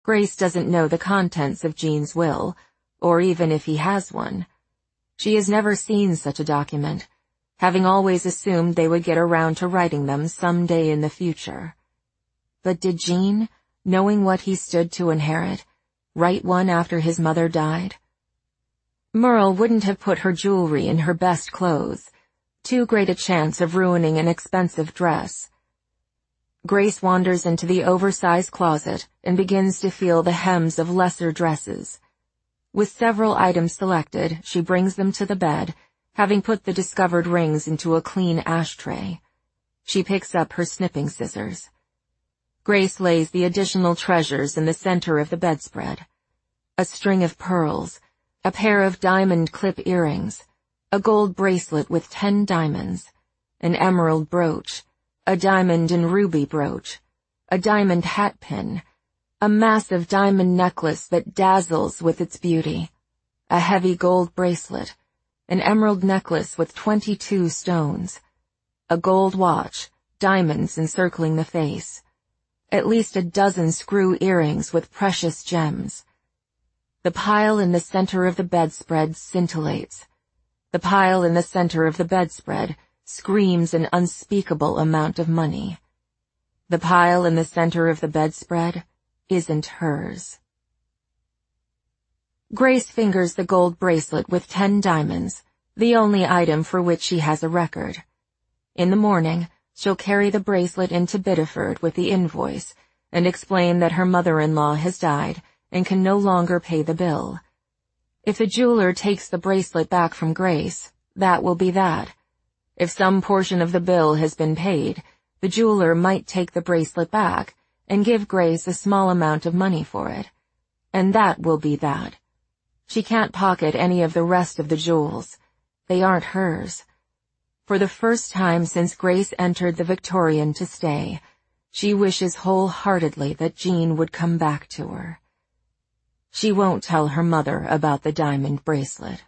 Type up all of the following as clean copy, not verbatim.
Grace doesn't know the contents of Jean's will, or even if he has one. She has never seen such a document, having always assumed they would get around to writing them some day in the future. But did Jean, knowing what he stood to inherit, write one after his mother died? Merle wouldn't have put her jewelry in her best clothes, too great a chance of ruining an expensive dress. Grace wanders into the oversized closet and begins to feel the hems of lesser dresses. With several items selected, she brings them to the bed, having put the discovered rings into a clean ashtray. She picks up her snipping scissors. Grace lays the additional treasures in the center of the bedspread. A string of pearls, a pair of diamond clip earrings, a gold bracelet with 10 diamonds, an emerald brooch, a diamond and ruby brooch, a diamond hat pin, a massive diamond necklace that dazzles with its beauty, a heavy gold bracelet, an emerald necklace with 22 stones, a gold watch, diamonds encircling the face, at least a dozen screw earrings with precious gems. The pile in the center of the bedspread scintillates. The pile in the center of the bedspread screams an unspeakable amount of money. The pile in the center of the bedspread isn't hers. Grace fingers the gold bracelet with 10 diamonds, the only item for which she has a record. In the morning, she'll carry the bracelet into Biddeford with the invoice and explain that her mother-in-law has died and can no longer pay the bill. If the jeweler takes the bracelet back from Grace, that will be that. If some portion of the bill has been paid, the jeweler might take the bracelet back and give Grace a small amount of money for it. And that will be that. She can't pocket any of the rest of the jewels. They aren't hers. For the first time since Grace entered the Victorian to stay, she wishes wholeheartedly that Jean would come back to her. She won't tell her mother about the diamond bracelet.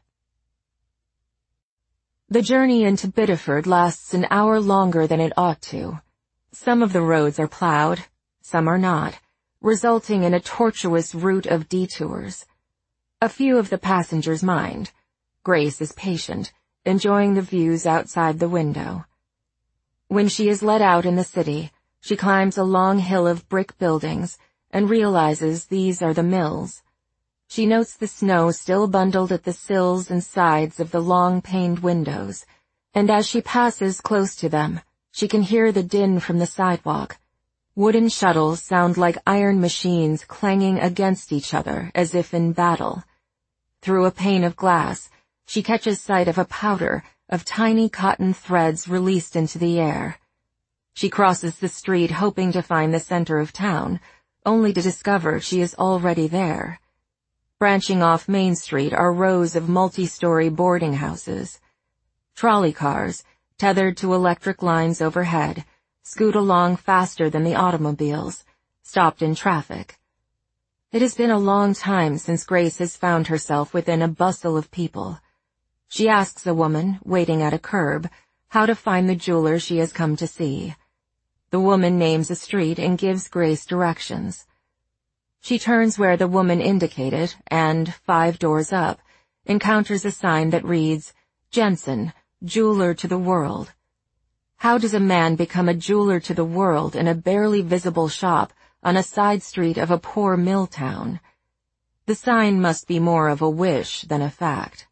The journey into Biddeford lasts an hour longer than it ought to. Some of the roads are plowed, some are not, resulting in a tortuous route of detours. A few of the passengers mind. Grace is patient, enjoying the views outside the window. When she is let out in the city, she climbs a long hill of brick buildings and realizes these are the mills. She notes the snow still bundled at the sills and sides of the long-paned windows, and as she passes close to them, she can hear the din from the sidewalk. Wooden shuttles sound like iron machines clanging against each other as if in battle. Through a pane of glass, she catches sight of a powder of tiny cotton threads released into the air. She crosses the street hoping to find the center of town, only to discover she is already there. Branching off Main Street are rows of multi-story boarding houses. Trolley cars, tethered to electric lines overhead, scoot along faster than the automobiles, stopped in traffic. It has been a long time since Grace has found herself within a bustle of people. She asks a woman, waiting at a curb, how to find the jeweler she has come to see. The woman names a street and gives Grace directions. She turns where the woman indicated and, 5 doors up, encounters a sign that reads, Jensen, Jeweler to the World. How does a man become a jeweler to the world in a barely visible shop on a side street of a poor mill town? The sign must be more of a wish than a fact.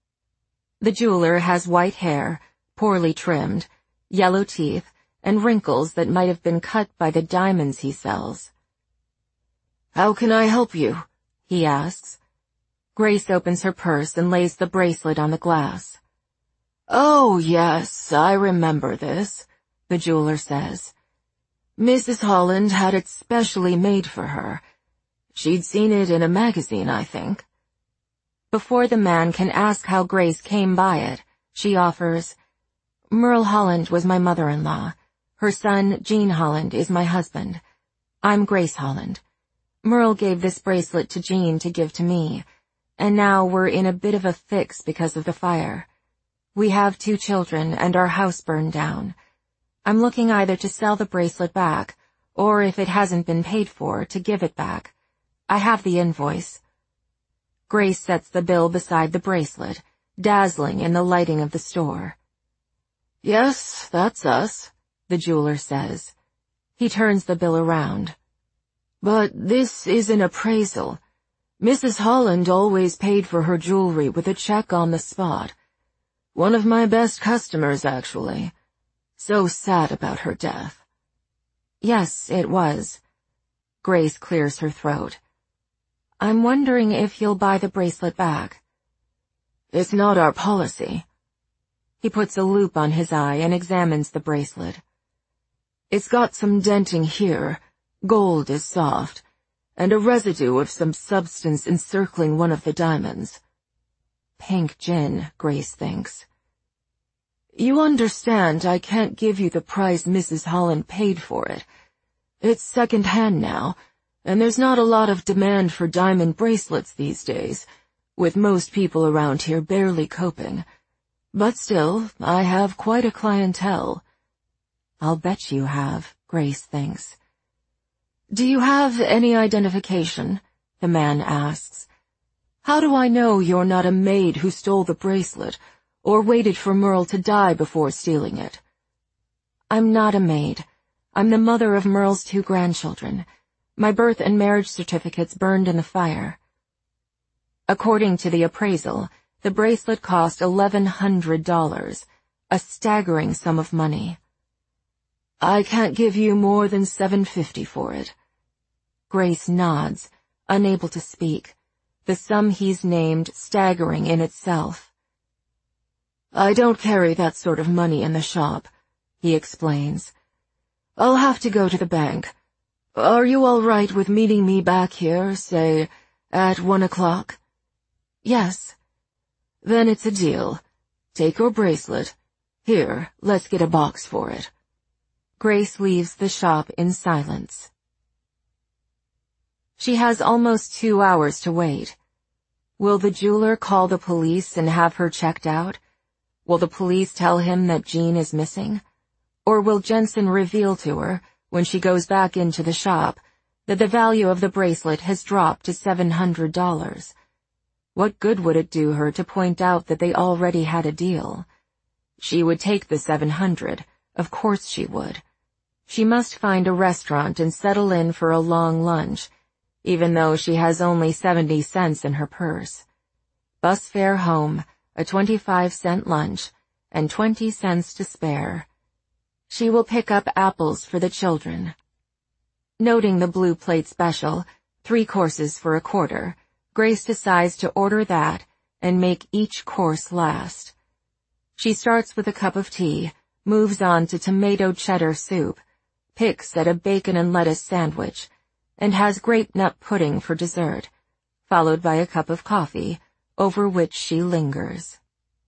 The jeweler has white hair, poorly trimmed, yellow teeth, and wrinkles that might have been cut by the diamonds he sells. "How can I help you?" he asks. Grace opens her purse and lays the bracelet on the glass. "Oh, yes, I remember this," the jeweler says. "Mrs. Holland had it specially made for her. She'd seen it in a magazine, I think." Before the man can ask how Grace came by it, she offers, "Merle Holland was my mother-in-law. Her son, Jean Holland, is my husband. I'm Grace Holland. Merle gave this bracelet to Jean to give to me, and now we're in a bit of a fix because of the fire. We have 2 children and our house burned down. I'm looking either to sell the bracelet back, or if it hasn't been paid for, to give it back. I have the invoice. Grace sets the bill beside the bracelet, dazzling in the lighting of the store. Yes, that's us, the jeweler says. He turns the bill around. But this is an appraisal. Mrs. Holland always paid for her jewelry with a check on the spot. One of my best customers, actually. So sad about her death. Yes, it was. Grace clears her throat. I'm wondering if you'll buy the bracelet back. It's not our policy. He puts a loop on his eye and examines the bracelet. It's got some denting here, gold is soft, and a residue of some substance encircling one of the diamonds. Pink gin, Grace thinks. You understand I can't give you the price Mrs. Holland paid for it. It's second-hand now, and there's not a lot of demand for diamond bracelets these days, with most people around here barely coping. But still, I have quite a clientele. I'll bet you have, Grace thinks. Do you have any identification? The man asks. How do I know you're not a maid who stole the bracelet, or waited for Merle to die before stealing it? I'm not a maid. I'm the mother of Merle's 2 grandchildren. My birth and marriage certificates burned in the fire. According to the appraisal, the bracelet cost $1,100, a staggering sum of money. I can't give you more than $750 for it. Grace nods, unable to speak, the sum he's named staggering in itself. I don't carry that sort of money in the shop, he explains. I'll have to go to the bank. Are you all right with meeting me back here, say, at 1 o'clock? Yes. Then it's a deal. Take your bracelet. Here, let's get a box for it. Grace leaves the shop in silence. She has almost 2 hours to wait. Will the jeweler call the police and have her checked out? Will the police tell him that Jean is missing? Or will Jensen reveal to her, when she goes back into the shop, that the value of the bracelet has dropped to $700? What good would it do her to point out that they already had a deal? She would take the $700, of course she would. She must find a restaurant and settle in for a long lunch, even though she has only 70 cents in her purse. Bus fare home, a 25-cent lunch, and 20 cents to spare. She will pick up apples for the children. Noting the blue plate special, 3 courses for $1, Grace decides to order that and make each course last. She starts with a cup of tea, moves on to tomato cheddar soup, picks at a bacon and lettuce sandwich, and has grape nut pudding for dessert, followed by a cup of coffee, over which she lingers.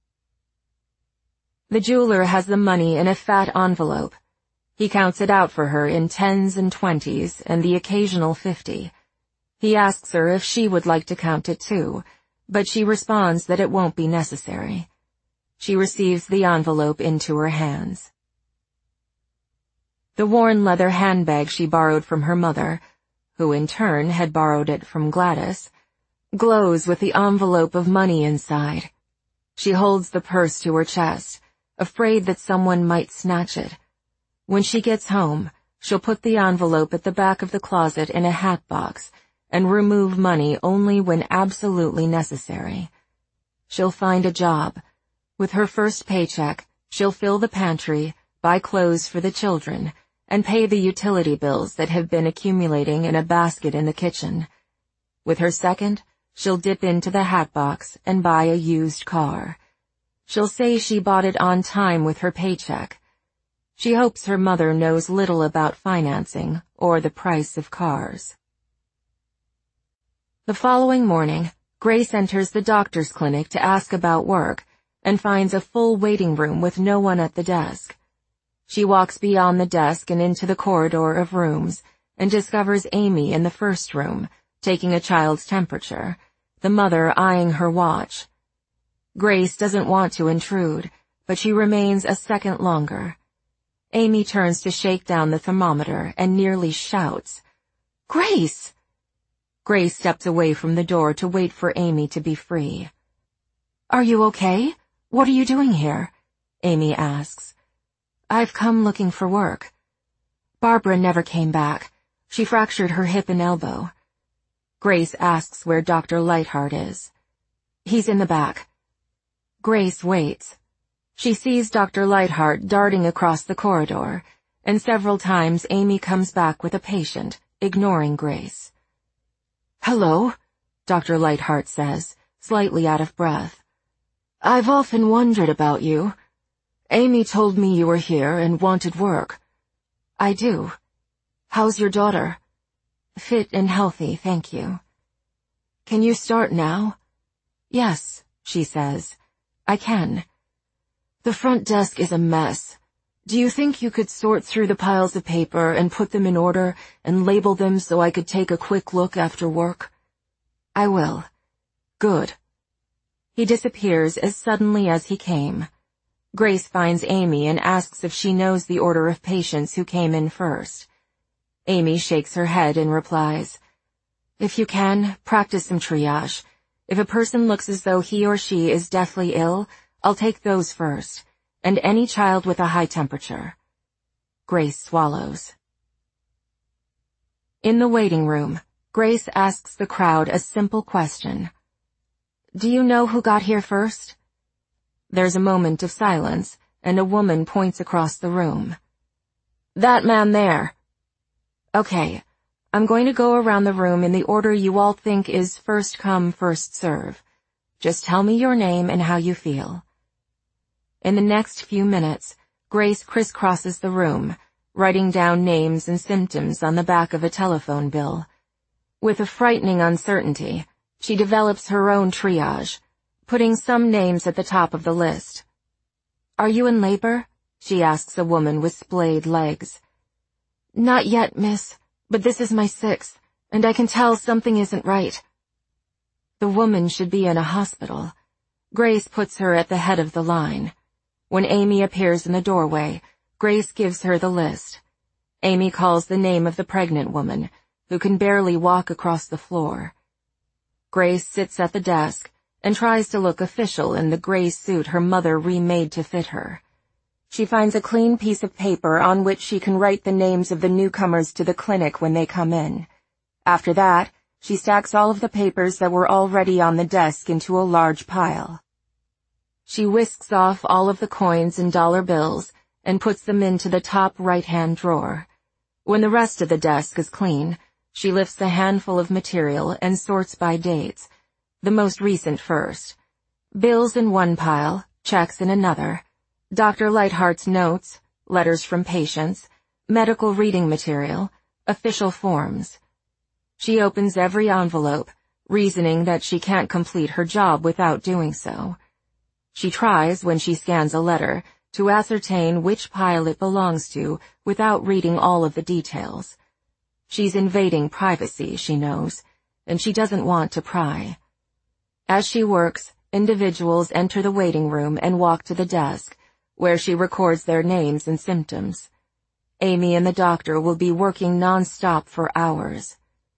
The jeweler has the money in a fat envelope. He counts it out for her in 10s and 20s and the occasional 50. He asks her if she would like to count it too, but she responds that it won't be necessary. She receives the envelope into her hands. The worn leather handbag she borrowed from her mother, who in turn had borrowed it from Gladys, glows with the envelope of money inside. She holds the purse to her chest, afraid that someone might snatch it. When she gets home, she'll put the envelope at the back of the closet in a hat box and remove money only when absolutely necessary. She'll find a job. With her first paycheck, she'll fill the pantry, buy clothes for the children, and pay the utility bills that have been accumulating in a basket in the kitchen. With her second, she'll dip into the hat box and buy a used car. She'll say she bought it on time with her paycheck. She hopes her mother knows little about financing or the price of cars. The following morning, Grace enters the doctor's clinic to ask about work and finds a full waiting room with no one at the desk. She walks beyond the desk and into the corridor of rooms and discovers Amy in the first room, taking a child's temperature, the mother eyeing her watch. Grace doesn't want to intrude, but she remains a second longer. Amy turns to shake down the thermometer and nearly shouts, "Grace!" Grace steps away from the door to wait for Amy to be free. "Are you okay? What are you doing here?" Amy asks. "I've come looking for work." Barbara never came back. She fractured her hip and elbow. Grace asks where Dr. Lightheart is. "He's in the back." Grace waits. She sees Dr. Lightheart darting across the corridor, and several times Amy comes back with a patient, ignoring Grace. "Hello," Dr. Lightheart says, slightly out of breath. "I've often wondered about you. Amy told me you were here and wanted work." "I do. How's your daughter?" "Fit and healthy, thank you." "Can you start now?" "Yes," she says. "I can." "The front desk is a mess. Do you think you could sort through the piles of paper and put them in order and label them so I could take a quick look after work?" "I will." "Good." He disappears as suddenly as he came. Grace finds Amy and asks if she knows the order of patients who came in first. Amy shakes her head and replies, "If you can, practice some triage. If a person looks as though he or she is deathly ill, I'll take those first, and any child with a high temperature." Grace swallows. In the waiting room, Grace asks the crowd a simple question. "Do you know who got here first?" There's a moment of silence, and a woman points across the room. "That man there." "Okay, I'm going to go around the room in the order you all think is first come, first serve. Just tell me your name and how you feel." In the next few minutes, Grace crisscrosses the room, writing down names and symptoms on the back of a telephone bill. With a frightening uncertainty, she develops her own triage, putting some names at the top of the list. "Are you in labor?" she asks a woman with splayed legs. "Not yet, miss, but this is my 6th, and I can tell something isn't right." The woman should be in a hospital. Grace puts her at the head of the line. When Amy appears in the doorway, Grace gives her the list. Amy calls the name of the pregnant woman, who can barely walk across the floor. Grace sits at the desk and tries to look official in the gray suit her mother remade to fit her. She finds a clean piece of paper on which she can write the names of the newcomers to the clinic when they come in. After that, she stacks all of the papers that were already on the desk into a large pile. She whisks off all of the coins and dollar bills and puts them into the top right-hand drawer. When the rest of the desk is clean, she lifts a handful of material and sorts by dates, the most recent first. Bills in one pile, checks in another, Dr. Lightheart's notes, letters from patients, medical reading material, official forms. She opens every envelope, reasoning that she can't complete her job without doing so. She tries, when she scans a letter, to ascertain which pile it belongs to without reading all of the details. She's invading privacy, she knows, and she doesn't want to pry. As she works, individuals enter the waiting room and walk to the desk, where she records their names and symptoms. Amy and the doctor will be working non-stop for hours.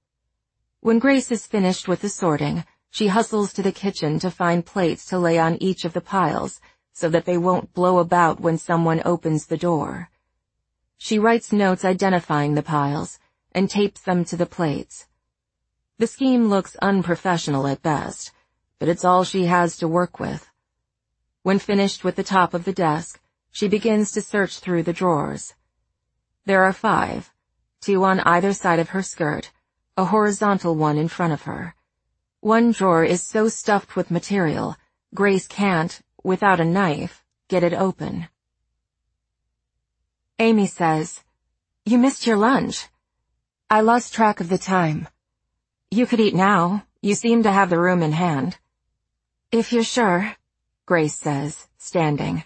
When Grace is finished with the sorting, she hustles to the kitchen to find plates to lay on each of the piles so that they won't blow about when someone opens the door. She writes notes identifying the piles and tapes them to the plates. The scheme looks unprofessional at best, but it's all she has to work with. When finished with the top of the desk, she begins to search through the drawers. There are 5, 2 on either side of her skirt, a horizontal one in front of her. One drawer is so stuffed with material, Grace can't, without a knife, get it open. Amy says, "You missed your lunch." "I lost track of the time." "You could eat now. You seem to have the room in hand." "If you're sure," Grace says, standing.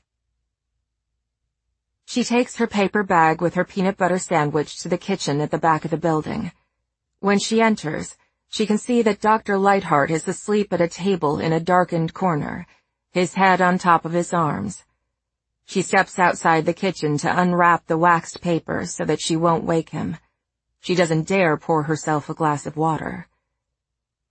She takes her paper bag with her peanut butter sandwich to the kitchen at the back of the building. When she enters, she can see that Dr. Lightheart is asleep at a table in a darkened corner, his head on top of his arms. She steps outside the kitchen to unwrap the waxed paper so that she won't wake him. She doesn't dare pour herself a glass of water.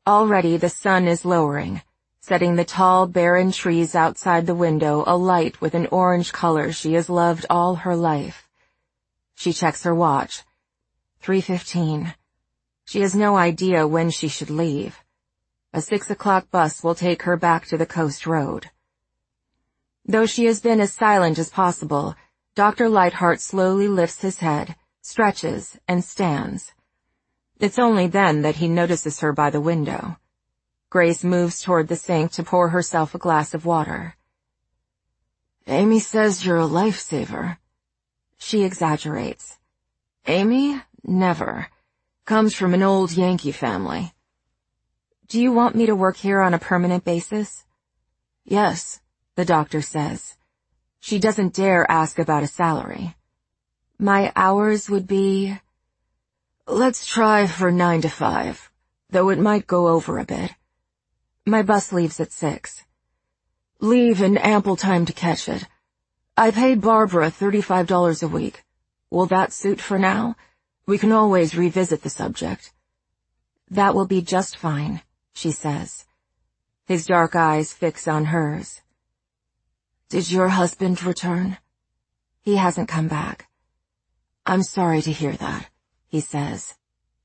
Already the sun is lowering, setting the tall, barren trees outside the window alight with an orange color she has loved all her life. She checks her watch. 3:15. She has no idea when she should leave. A 6 o'clock bus will take her back to the coast road. Though she has been as silent as possible, Dr. Lightheart slowly lifts his head, stretches, and stands. It's only then that he notices her by the window. Grace moves toward the sink to pour herself a glass of water. "Amy says you're a lifesaver." She exaggerates. "Amy? Never. Comes from an old Yankee family." "Do you want me to work here on a permanent basis?" "Yes," the doctor says. She doesn't dare ask about a salary. "My hours would be—" "Let's try for 9 to 5, though it might go over a bit." "My bus leaves at 6. "Leave in ample time to catch it. I paid Barbara $35 a week. Will that suit for now? We can always revisit the subject." "That will be just fine," she says. His dark eyes fix on hers. "Did your husband return?" "He hasn't come back." "I'm sorry to hear that," he says.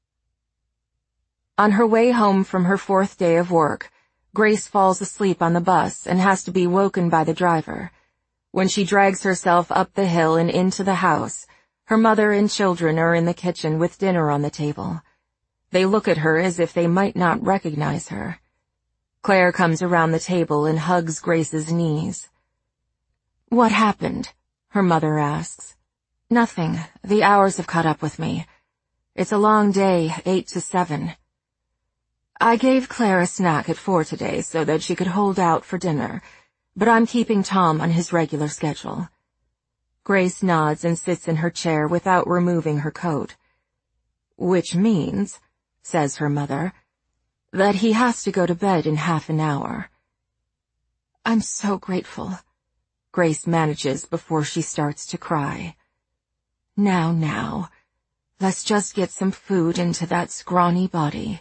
On her way home from her 4th day of work, Grace falls asleep on the bus and has to be woken by the driver. When she drags herself up the hill and into the house, her mother and children are in the kitchen with dinner on the table. They look at her as if they might not recognize her. Claire comes around the table and hugs Grace's knees. "What happened?" her mother asks. "Nothing. The hours have caught up with me. It's a long day, 8 to 7. I gave Claire a snack at 4 today so that she could hold out for dinner, but I'm keeping Tom on his regular schedule." Grace nods and sits in her chair without removing her coat. "Which means," says her mother, "that he has to go to bed in half an hour." "I'm so grateful," Grace manages before she starts to cry. Now, let's just get some food into that scrawny body."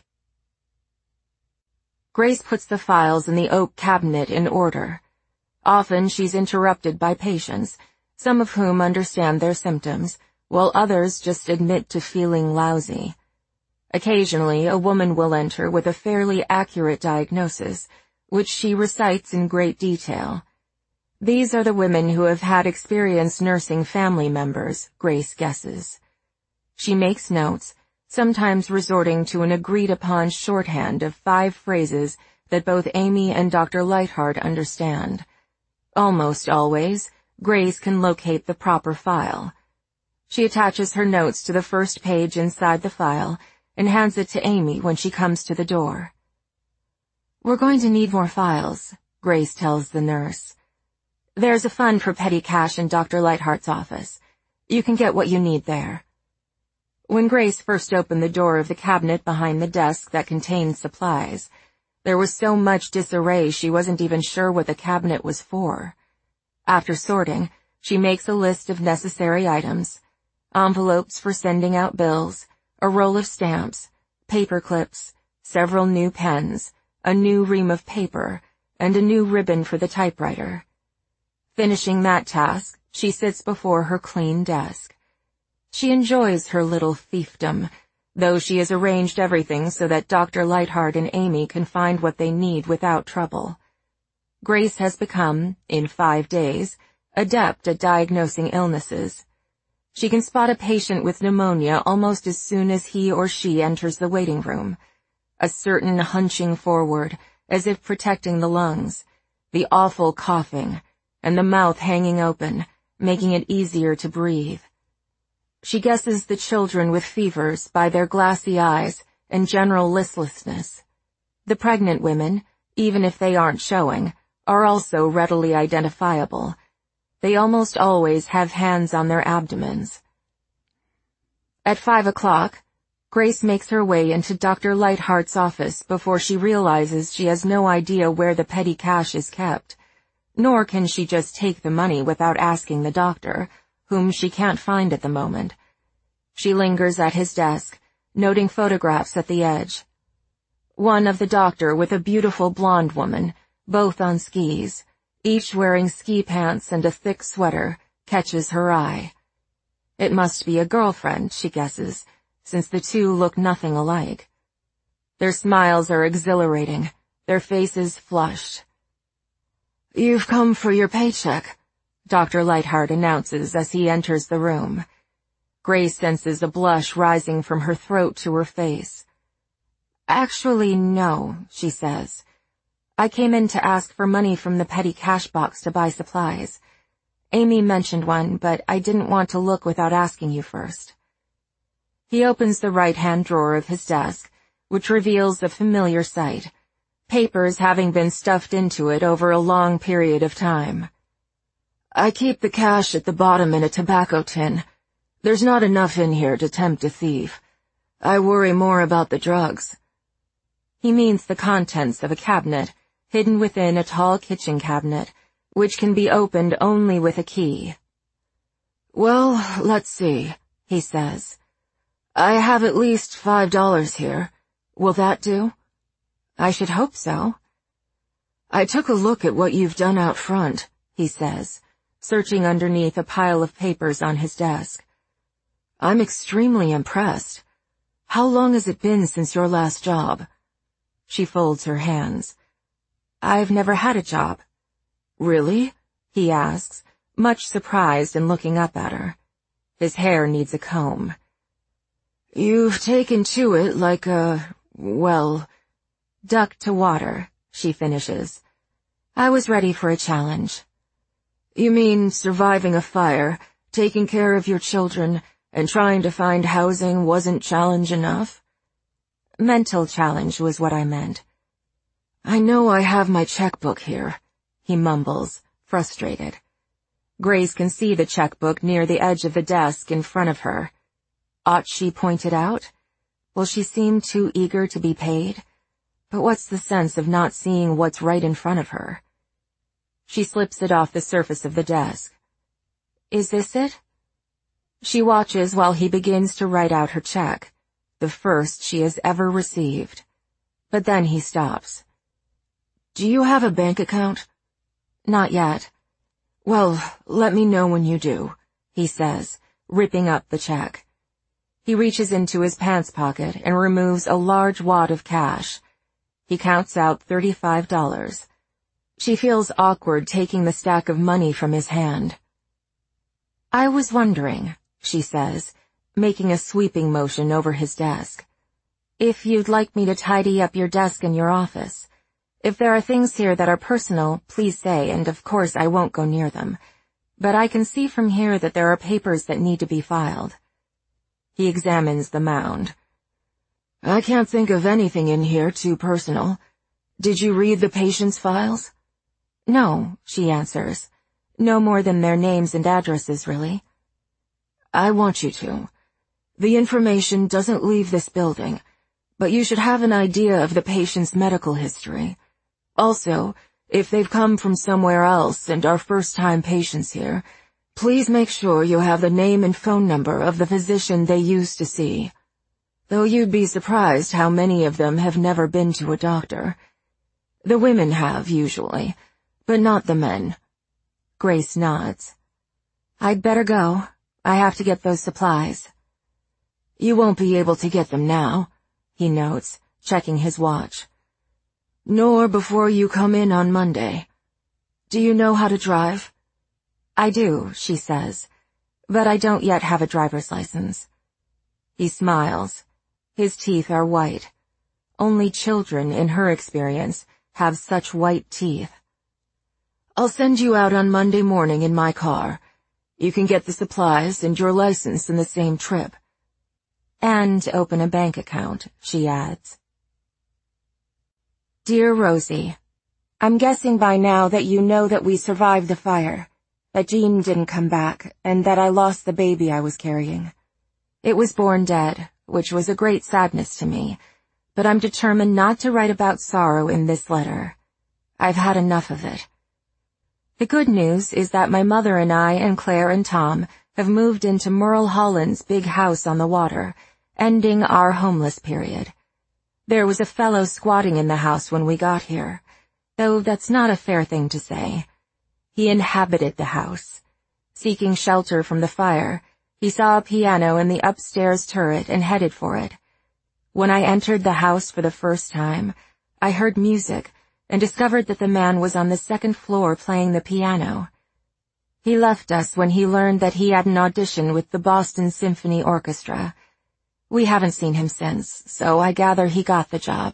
Grace puts the files in the oak cabinet in order. Often she's interrupted by patients, some of whom understand their symptoms, while others just admit to feeling lousy. Occasionally, a woman will enter with a fairly accurate diagnosis, which she recites in great detail. These are the women who have had experience nursing family members, Grace guesses. She makes notes, sometimes resorting to an agreed-upon shorthand of 5 phrases that both Amy and Dr. Lightheart understand. Almost always, Grace can locate the proper file. She attaches her notes to the first page inside the file and hands it to Amy when she comes to the door. "We're going to need more files," Grace tells the nurse. "There's a fund for petty cash in Dr. Lightheart's office. You can get what you need there." When Grace first opened the door of the cabinet behind the desk that contained supplies, there was so much disarray she wasn't even sure what the cabinet was for. After sorting, she makes a list of necessary items: envelopes for sending out bills, a roll of stamps, paper clips, several new pens, a new ream of paper, and a new ribbon for the typewriter. Finishing that task, she sits before her clean desk. She enjoys her little fiefdom, though she has arranged everything so that Dr. Lightheart and Amy can find what they need without trouble. Grace has become, in 5 days, adept at diagnosing illnesses. She can spot a patient with pneumonia almost as soon as he or she enters the waiting room. A certain hunching forward, as if protecting the lungs, the awful coughing, and the mouth hanging open, making it easier to breathe. She guesses the children with fevers by their glassy eyes and general listlessness. The pregnant women, even if they aren't showing, are also readily identifiable. They almost always have hands on their abdomens. At 5 o'clock, Grace makes her way into Dr. Lightheart's office before she realizes she has no idea where the petty cash is kept, nor can she just take the money without asking the doctor, whom she can't find at the moment. She lingers at his desk, noting photographs at the edge. One of the doctor with a beautiful blonde woman, both on skis, each wearing ski pants and a thick sweater, catches her eye. It must be a girlfriend, she guesses, since the two look nothing alike. Their smiles are exhilarating, their faces flushed. "You've come for your paycheck," Dr. Lightheart announces as he enters the room. Grace senses a blush rising from her throat to her face. "Actually, no," she says. "I came in to ask for money from the petty cash box to buy supplies. Amy mentioned one, but I didn't want to look without asking you first." He opens the right-hand drawer of his desk, which reveals a familiar sight, papers having been stuffed into it over a long period of time. "I keep the cash at the bottom in a tobacco tin. There's not enough in here to tempt a thief. I worry more about the drugs." He means the contents of a cabinet, hidden within a tall kitchen cabinet, which can be opened only with a key. "Well, let's see," he says. "I have at least $5 here. Will that do?" "I should hope so." "I took a look at what you've done out front," he says, searching underneath a pile of papers on his desk. "I'm extremely impressed. How long has it been since your last job?" She folds her hands. "I've never had a job." "Really?" he asks, much surprised and looking up at her. His hair needs a comb. "You've taken to it like a, well, duck to water," she finishes. "I was ready for a challenge." "You mean surviving a fire, taking care of your children, and trying to find housing wasn't challenge enough?" "Mental challenge was what I meant." "I know I have my checkbook here," he mumbles, frustrated. Grace can see the checkbook near the edge of the desk in front of her. Ought she point it out? Will she seem too eager to be paid? But what's the sense of not seeing what's right in front of her? She slips it off the surface of the desk. "Is this it?" She watches while he begins to write out her check, the first she has ever received. But then he stops. "Do you have a bank account?" "Not yet." "Well, let me know when you do," he says, ripping up the check. He reaches into his pants pocket and removes a large wad of cash. He counts out $35. She feels awkward taking the stack of money from his hand. "I was wondering," she says, making a sweeping motion over his desk, "if you'd like me to tidy up your desk in your office. If there are things here that are personal, please say, and of course I won't go near them. But I can see from here that there are papers that need to be filed." He examines the mound. "I can't think of anything in here too personal. Did you read the patient's files?" "No," she answers. "No more than their names and addresses, really." "I want you to. The information doesn't leave this building, but you should have an idea of the patient's medical history. Also, if they've come from somewhere else and are first-time patients here, please make sure you have the name and phone number of the physician they used to see. Though you'd be surprised how many of them have never been to a doctor. The women have, usually, but not the men." Grace nods. "I'd better go. I have to get those supplies." "You won't be able to get them now," he notes, checking his watch. "Nor before you come in on Monday. Do you know how to drive?" "I do," she says, "but I don't yet have a driver's license." He smiles. His teeth are white. Only children, in her experience, have such white teeth. "I'll send you out on Monday morning in my car. You can get the supplies and your license in the same trip." "And open a bank account," she adds. Dear Rosie, I'm guessing by now that you know that we survived the fire, that Jean didn't come back, and that I lost the baby I was carrying. It was born dead, which was a great sadness to me, but I'm determined not to write about sorrow in this letter. I've had enough of it. The good news is that my mother and I and Claire and Tom have moved into Merle Holland's big house on the water, ending our homeless period. There was a fellow squatting in the house when we got here, though that's not a fair thing to say. He inhabited the house. Seeking shelter from the fire, he saw a piano in the upstairs turret and headed for it. When I entered the house for the first time, I heard music and discovered that the man was on the second floor playing the piano. He left us when he learned that he had an audition with the Boston Symphony Orchestra. We haven't seen him since, so I gather he got the job.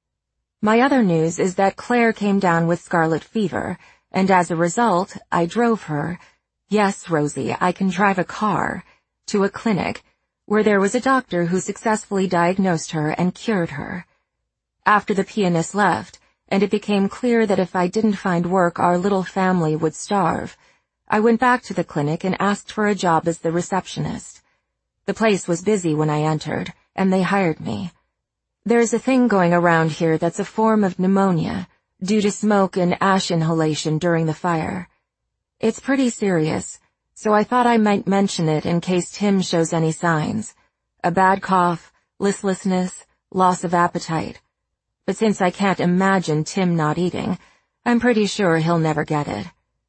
My other news is that Claire came down with scarlet fever, and as a result, I drove her. Yes, Rosie, I can drive a car, to a clinic, where there was a doctor who successfully diagnosed her and cured her. After the pianist left, and it became clear that if I didn't find work our little family would starve, I went back to the clinic and asked for a job as the receptionist. The place was busy when I entered, and they hired me. There's a thing going around here that's a form of pneumonia, due to smoke and ash inhalation during the fire. It's pretty serious, so I thought I might mention it in case Tim shows any signs. A bad cough, listlessness, loss of appetite. But since I can't imagine Tim not eating, I'm pretty sure he'll never get it.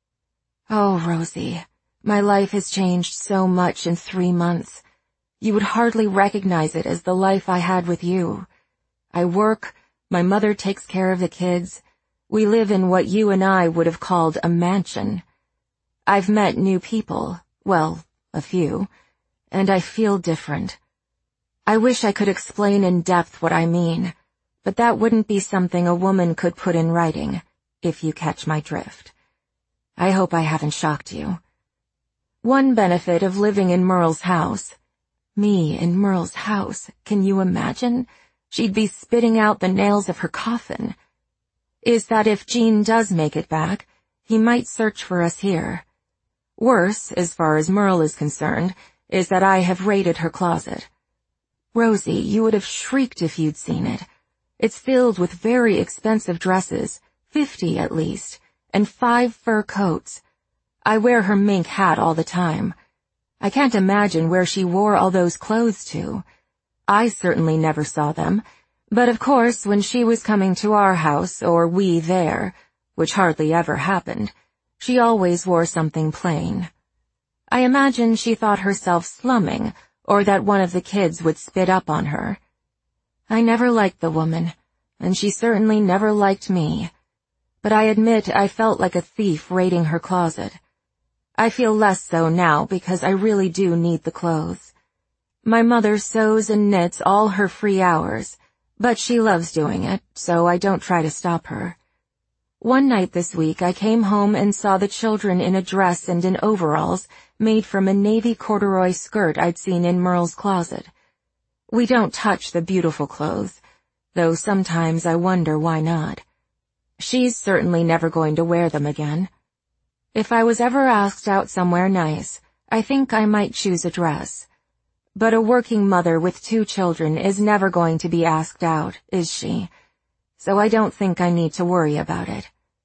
Oh, Rosie, my life has changed so much in 3 months. You would hardly recognize it as the life I had with you. I work, my mother takes care of the kids. We live in what you and I would have called a mansion. I've met new people, well, a few, and I feel different. I wish I could explain in depth what I mean, but that wouldn't be something a woman could put in writing, if you catch my drift. I hope I haven't shocked you. One benefit of living in Merle's house, me in Merle's house, can you imagine? She'd be spitting out the nails of her coffin. Is that if Gene does make it back, he might search for us here. Worse, as far as Merle is concerned, is that I have raided her closet. Rosie, you would have shrieked if you'd seen it. It's filled with very expensive dresses, 50 at least, and 5 fur coats. I wear her mink hat all the time. I can't imagine where she wore all those clothes to. I certainly never saw them, but of course when she was coming to our house or we there, which hardly ever happened, she always wore something plain. I imagine she thought herself slumming, or that one of the kids would spit up on her. I never liked the woman, and she certainly never liked me. But I admit I felt like a thief raiding her closet. I feel less so now because I really do need the clothes. My mother sews and knits all her free hours, but she loves doing it, so I don't try to stop her. One night this week I came home and saw the children in a dress and in overalls made from a navy corduroy skirt I'd seen in Merle's closet. We don't touch the beautiful clothes, though sometimes I wonder why not. She's certainly never going to wear them again. If I was ever asked out somewhere nice, I think I might choose a dress. But a working mother with 2 children is never going to be asked out, is she? So I don't think I need to worry about it.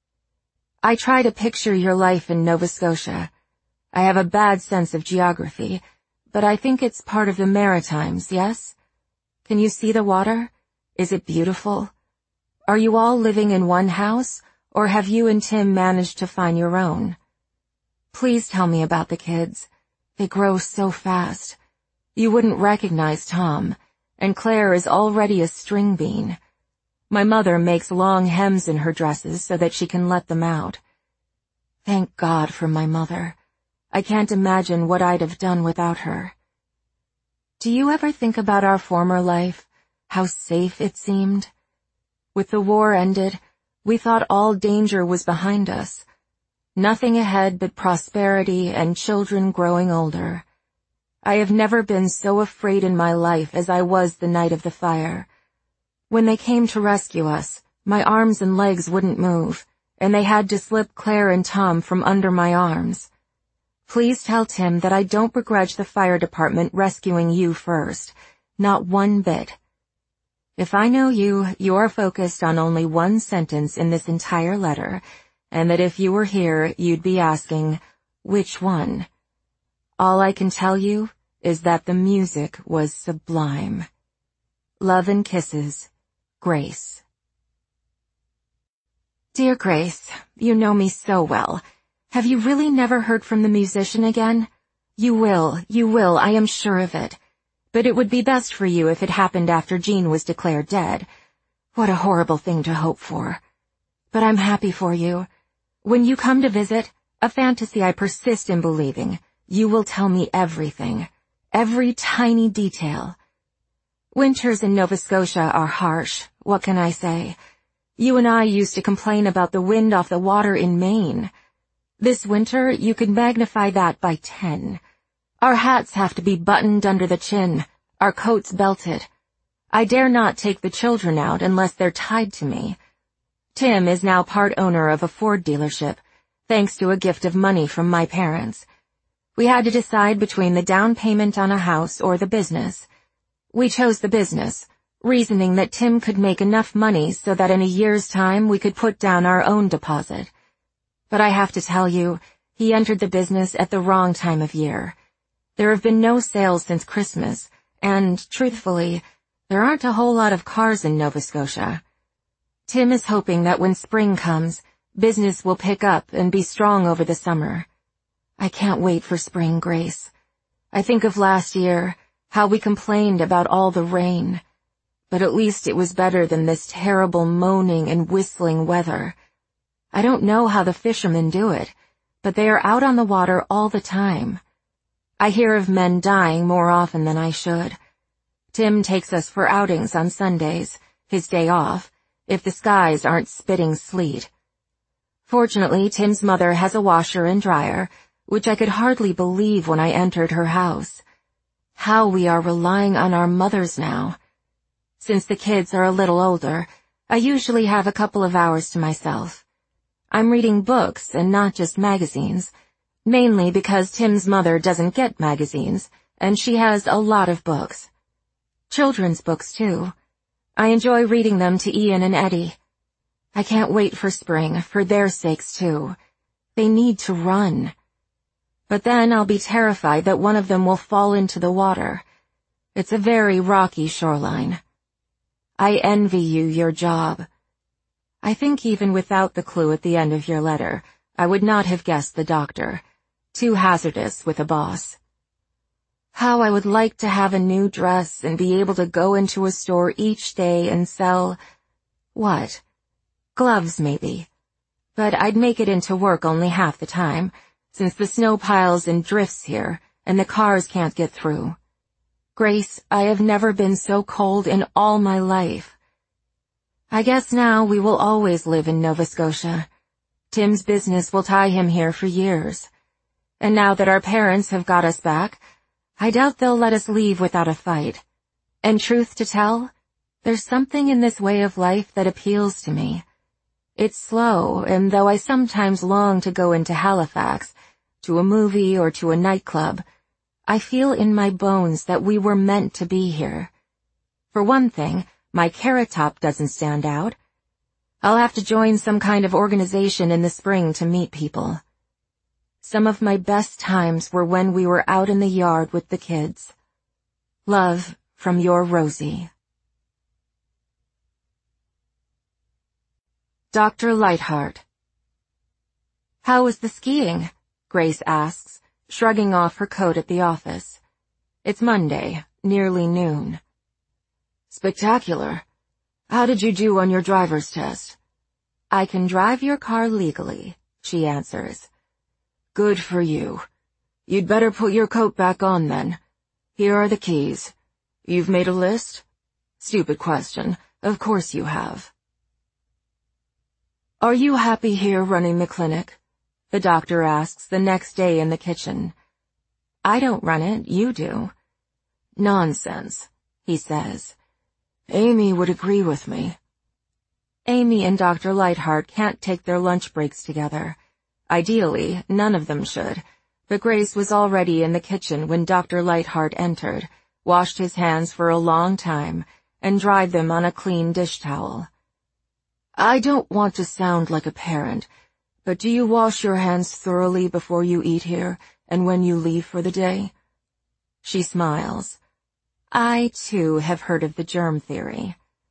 I try to picture your life in Nova Scotia. I have a bad sense of geography, but I think it's part of the Maritimes, yes? Can you see the water? Is it beautiful? Are you all living in one house, or have you and Tim managed to find your own? Please tell me about the kids. They grow so fast. You wouldn't recognize Tom, and Claire is already a string bean. My mother makes long hems in her dresses so that she can let them out. Thank God for my mother. I can't imagine what I'd have done without her. Do you ever think about our former life, how safe it seemed? With the war ended, we thought all danger was behind us. Nothing ahead but prosperity and children growing older. I have never been so afraid in my life as I was the night of the fire. When they came to rescue us, my arms and legs wouldn't move, and they had to slip Claire and Tom from under my arms. Please tell Tim that I don't begrudge the fire department rescuing you first, not one bit. If I know you, you are focused on only one sentence in this entire letter, and that if you were here, you'd be asking, which one? All I can tell you is that the music was sublime. Love and kisses, Grace. Dear Grace, you know me so well. Have you really never heard from the musician again? You will, I am sure of it. But it would be best for you if it happened after Jean was declared dead. What a horrible thing to hope for. But I'm happy for you. When you come to visit, a fantasy I persist in believing, you will tell me everything. Every tiny detail. Winters in Nova Scotia are harsh, what can I say? You and I used to complain about the wind off the water in Maine. This winter, you could magnify that by 10. Our hats have to be buttoned under the chin, our coats belted. I dare not take the children out unless they're tied to me. Tim is now part owner of a Ford dealership, thanks to a gift of money from my parents. We had to decide between the down payment on a house or the business. We chose the business, reasoning that Tim could make enough money so that in a year's time we could put down our own deposit. But I have to tell you, he entered the business at the wrong time of year. There have been no sales since Christmas, and, truthfully, there aren't a whole lot of cars in Nova Scotia. Tim is hoping that when spring comes, business will pick up and be strong over the summer. I can't wait for spring, Grace. I think of last year, how we complained about all the rain. But at least it was better than this terrible moaning and whistling weather. I don't know how the fishermen do it, but they are out on the water all the time. I hear of men dying more often than I should. Tim takes us for outings on Sundays, his day off, if the skies aren't spitting sleet. Fortunately, Tim's mother has a washer and dryer, which I could hardly believe when I entered her house. How we are relying on our mothers now. Since the kids are a little older, I usually have a couple of hours to myself. I'm reading books and not just magazines, mainly because Tim's mother doesn't get magazines, and she has a lot of books. Children's books, too. I enjoy reading them to Ian and Eddie. I can't wait for spring, for their sakes, too. They need to run. But then I'll be terrified that one of them will fall into the water. It's a very rocky shoreline. I envy you your job. I think even without the clue at the end of your letter, I would not have guessed the doctor. Too hazardous with a boss. How I would like to have a new dress and be able to go into a store each day and sell... what? Gloves, maybe. But I'd make it into work only half the time, since the snow piles and drifts here, and the cars can't get through. Grace, I have never been so cold in all my life. I guess now we will always live in Nova Scotia. Tim's business will tie him here for years. And now that our parents have got us back, I doubt they'll let us leave without a fight. And truth to tell, there's something in this way of life that appeals to me. It's slow, and though I sometimes long to go into Halifax, to a movie or to a nightclub, I feel in my bones that we were meant to be here. For one thing, my Carrot Top doesn't stand out. I'll have to join some kind of organization in the spring to meet people. Some of my best times were when we were out in the yard with the kids. Love, from your Rosie. Dr. Lightheart. How was the skiing? Grace asks, shrugging off her coat at the office. It's Monday, nearly noon. Spectacular. How did you do on your driver's test? I can drive your car legally, she answers. Good for you. You'd better put your coat back on then. Here are the keys. You've made a list? Stupid question. Of course you have. Are you happy here running the clinic? The doctor asks the next day in the kitchen. I don't run it, you do. Nonsense, he says. Amy would agree with me. Amy and Dr. Lightheart can't take their lunch breaks together. Ideally, none of them should, but Grace was already in the kitchen when Dr. Lightheart entered, washed his hands for a long time, and dried them on a clean dish towel. I don't want to sound like a parent, but do you wash your hands thoroughly before you eat here and when you leave for the day? She smiles. I, too, have heard of the germ theory.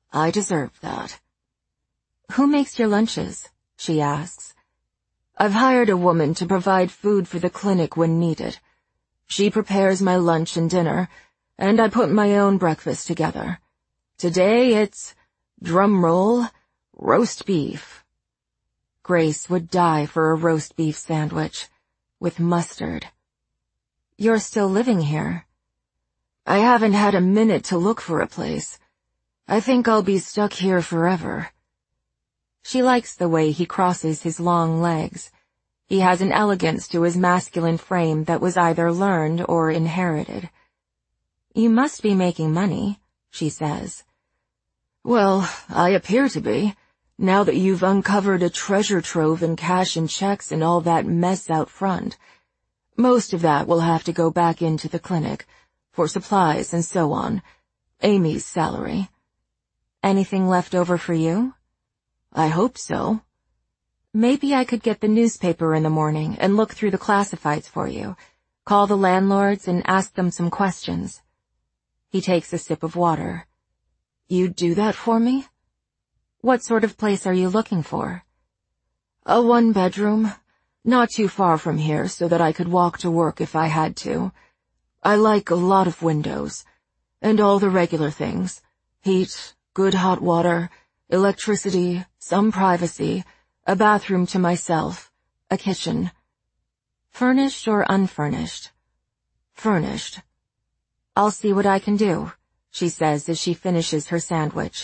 I deserve that. Who makes your lunches? She asks. I've hired a woman to provide food for the clinic when needed. She prepares my lunch and dinner, and I put my own breakfast together. Today it's, drum roll, roast beef. Grace would die for a roast beef sandwich, with mustard. You're still living here? I haven't had a minute to look for a place. I think I'll be stuck here forever. She likes the way he crosses his long legs. He has an elegance to his masculine frame that was either learned or inherited. You must be making money, she says. Well, I appear to be, now that you've uncovered a treasure trove in cash and checks and all that mess out front. Most of that will have to go back into the clinic, for supplies and so on. Amy's salary. Anything left over for you? I hope so. Maybe I could get the newspaper in the morning and look through the classifieds for you. Call the landlords and ask them some questions. He takes a sip of water. You'd do that for me? What sort of place are you looking for? A one-bedroom, not too far from here so that I could walk to work if I had to. I like a lot of windows, and all the regular things. Heat, good hot water, electricity, some privacy, a bathroom to myself, a kitchen. Furnished or unfurnished? Furnished. I'll see what I can do, she says as she finishes her sandwich.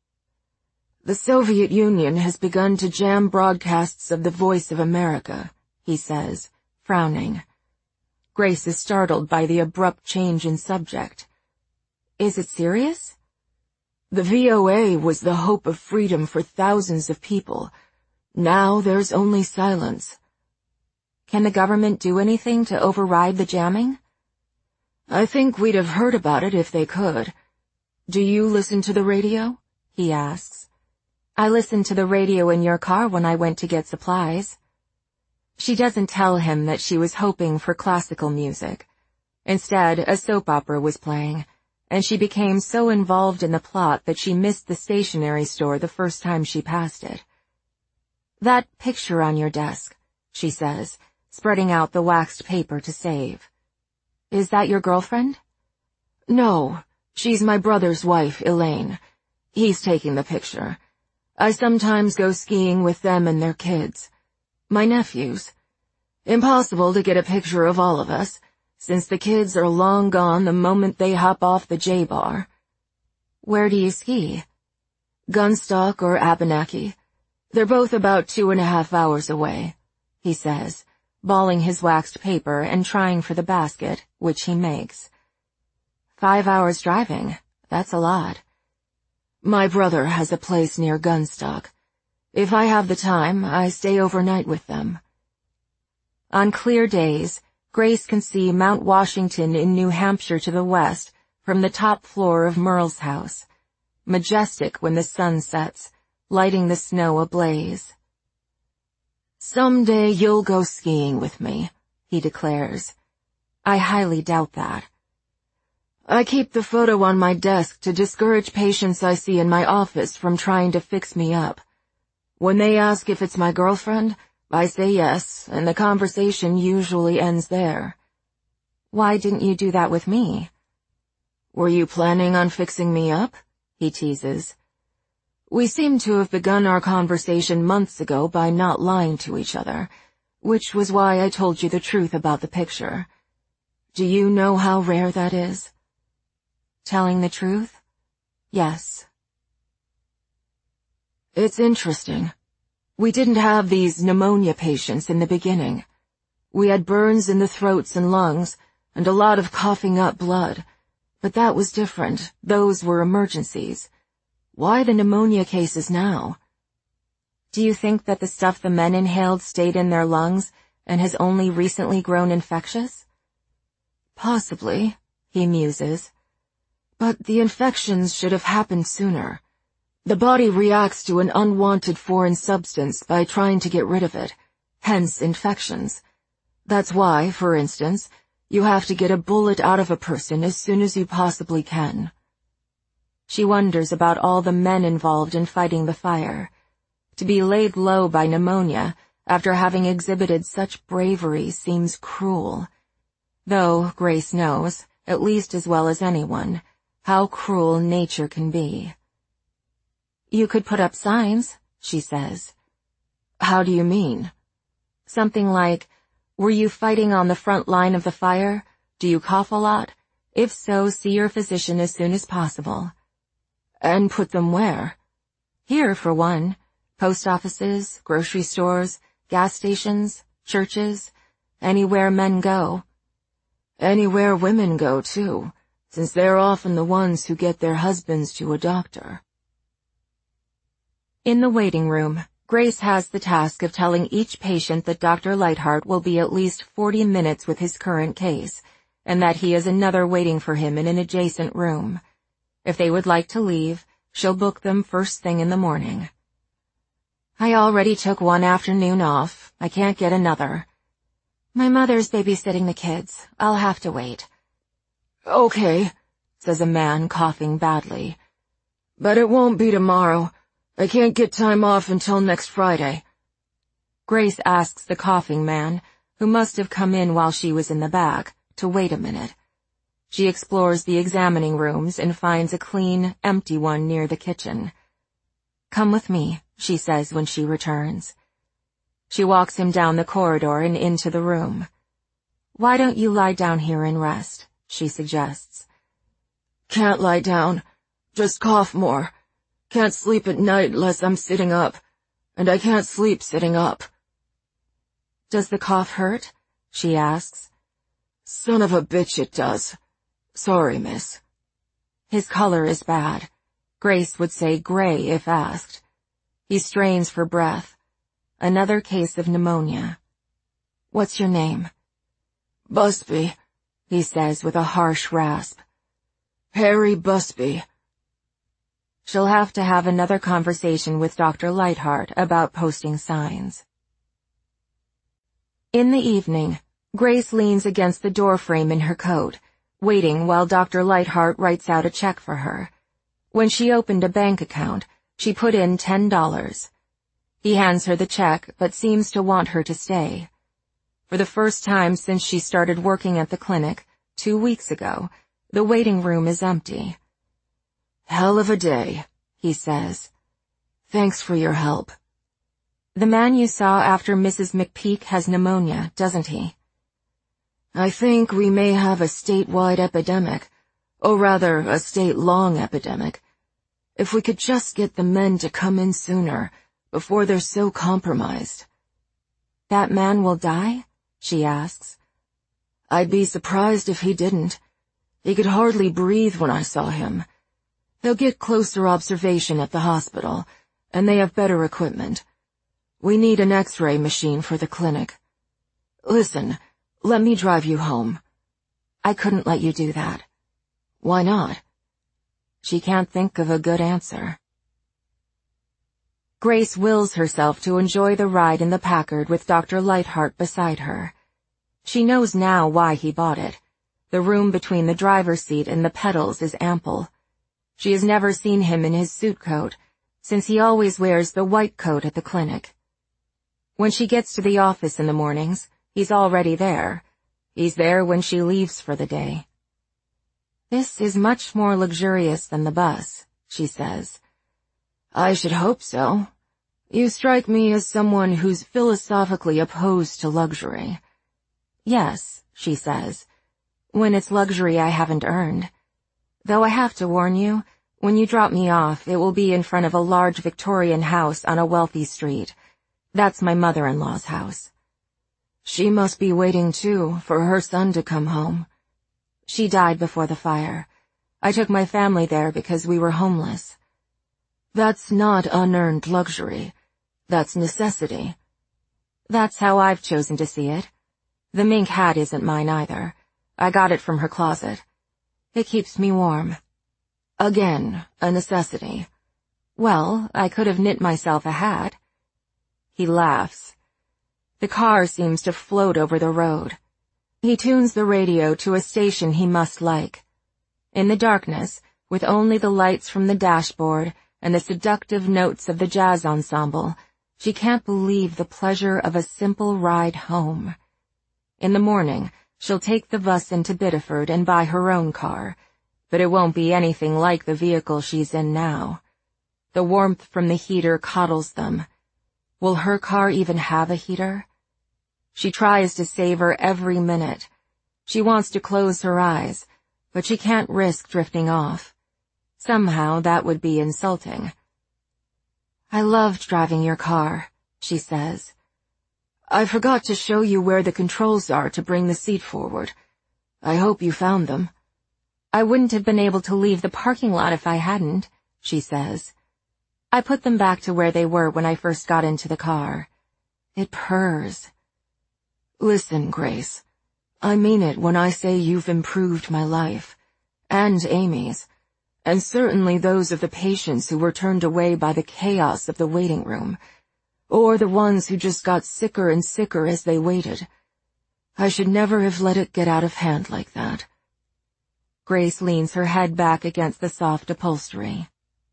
The Soviet Union has begun to jam broadcasts of the Voice of America, he says, frowning. Grace is startled by the abrupt change in subject. Is it serious? The VOA was the hope of freedom for thousands of people. Now there's only silence. Can the government do anything to override the jamming? I think we'd have heard about it if they could. Do you listen to the radio? He asks. I listened to the radio in your car when I went to get supplies. She doesn't tell him that she was hoping for classical music. Instead, a soap opera was playing, and she became so involved in the plot that she missed the stationery store the first time she passed it. That picture on your desk, she says, spreading out the waxed paper to save. Is that your girlfriend? No, she's my brother's wife, Elaine. He's taking the picture. I sometimes go skiing with them and their kids. My nephews. Impossible to get a picture of all of us, since the kids are long gone the moment they hop off the J-bar. Where do you ski? Gunstock or Abenaki. They're both about 2.5 hours away, he says, balling his waxed paper and trying for the basket, which he makes. 5 hours driving, that's a lot. My brother has a place near Gunstock. If I have the time, I stay overnight with them. On clear days, Grace can see Mount Washington in New Hampshire to the west from the top floor of Merle's house, majestic when the sun sets, lighting the snow ablaze. Someday you'll go skiing with me, he declares. I highly doubt that. I keep the photo on my desk to discourage patients I see in my office from trying to fix me up. When they ask if it's my girlfriend, I say yes, and the conversation usually ends there. Why didn't you do that with me? Were you planning on fixing me up? He teases. We seem to have begun our conversation months ago by not lying to each other, which was why I told you the truth about the picture. Do you know how rare that is? Telling the truth? Yes. It's interesting. We didn't have these pneumonia patients in the beginning. We had burns in the throats and lungs, and a lot of coughing up blood. But that was different. Those were emergencies. Why the pneumonia cases now? Do you think that the stuff the men inhaled stayed in their lungs and has only recently grown infectious? Possibly, he muses. But the infections should have happened sooner. The body reacts to an unwanted foreign substance by trying to get rid of it, hence infections. That's why, for instance, you have to get a bullet out of a person as soon as you possibly can. She wonders about all the men involved in fighting the fire. To be laid low by pneumonia after having exhibited such bravery seems cruel. Though Grace knows, at least as well as anyone, how cruel nature can be. "You could put up signs," she says. "How do you mean?" "Something like, 'Were you fighting on the front line of the fire? Do you cough a lot? If so, see your physician as soon as possible.'" "And put them where?" "Here, for one. Post offices, grocery stores, gas stations, churches, anywhere men go." "Anywhere women go, too, since they're often the ones who get their husbands to a doctor." In the waiting room, Grace has the task of telling each patient that Dr. Lightheart will be at least 40 minutes with his current case, and that he has another waiting for him in an adjacent room. If they would like to leave, she'll book them first thing in the morning. "I already took one afternoon off. I can't get another." "My mother's babysitting the kids. I'll have to wait." "Okay," says a man coughing badly. "But it won't be tomorrow. I can't get time off until next Friday." Grace asks the coughing man, who must have come in while she was in the back, to wait a minute. She explores the examining rooms and finds a clean, empty one near the kitchen. "Come with me," she says when she returns. She walks him down the corridor and into the room. "Why don't you lie down here and rest?" she suggests. "Can't lie down. Just cough more. Can't sleep at night unless I'm sitting up. And I can't sleep sitting up." "Does the cough hurt?" she asks. "Son of a bitch, it does. Sorry, miss." His color is bad. Grace would say gray if asked. He strains for breath. Another case of pneumonia. "What's your name?" "Busby," he says with a harsh rasp. "Harry Busby." She'll have to have another conversation with Dr. Lightheart about posting signs. In the evening, Grace leans against the doorframe in her coat, waiting while Dr. Lightheart writes out a check for her. When she opened a bank account, she put in $10. He hands her the check, but seems to want her to stay. For the first time since she started working at the clinic, 2 weeks ago, the waiting room is empty. "Hell of a day," he says. "Thanks for your help." "The man you saw after Mrs. McPeak has pneumonia, doesn't he?" "I think we may have a statewide epidemic, or rather a state-long epidemic. If we could just get the men to come in sooner, before they're so compromised." "That man will die?" she asks. "I'd be surprised if he didn't. He could hardly breathe when I saw him. They'll get closer observation at the hospital, and they have better equipment. We need an X-ray machine for the clinic. Listen, let me drive you home." "I couldn't let you do that." "Why not?" She can't think of a good answer. Grace wills herself to enjoy the ride in the Packard with Dr. Lightheart beside her. She knows now why he bought it. The room between the driver's seat and the pedals is ample. She has never seen him in his suit coat, since he always wears the white coat at the clinic. When she gets to the office in the mornings, he's already there. He's there when she leaves for the day. "This is much more luxurious than the bus," she says. "I should hope so. You strike me as someone who's philosophically opposed to luxury." "Yes," she says, "when it's luxury I haven't earned. Though I have to warn you, when you drop me off, it will be in front of a large Victorian house on a wealthy street. That's my mother-in-law's house." "She must be waiting, too, for her son to come home." "She died before the fire. I took my family there because we were homeless." "That's not unearned luxury. That's necessity." "That's how I've chosen to see it. The mink hat isn't mine either. I got it from her closet. It keeps me warm." "Again, a necessity." "Well, I could have knit myself a hat." He laughs. The car seems to float over the road. He tunes the radio to a station he must like. In the darkness, with only the lights from the dashboard and the seductive notes of the jazz ensemble. She can't believe the pleasure of a simple ride home. In the morning, she'll take the bus into Biddeford and buy her own car, but it won't be anything like the vehicle she's in now. The warmth from the heater coddles them. Will her car even have a heater? She tries to savor every minute. She wants to close her eyes, but she can't risk drifting off. Somehow that would be insulting. "I loved driving your car," she says. "I forgot to show you where the controls are to bring the seat forward. I hope you found them." "I wouldn't have been able to leave the parking lot if I hadn't," she says. "I put them back to where they were when I first got into the car." It purrs. "Listen, Grace, I mean it when I say you've improved my life, and Amy's, and certainly those of the patients who were turned away by the chaos of the waiting room, or the ones who just got sicker and sicker as they waited. I should never have let it get out of hand like that." Grace leans her head back against the soft upholstery.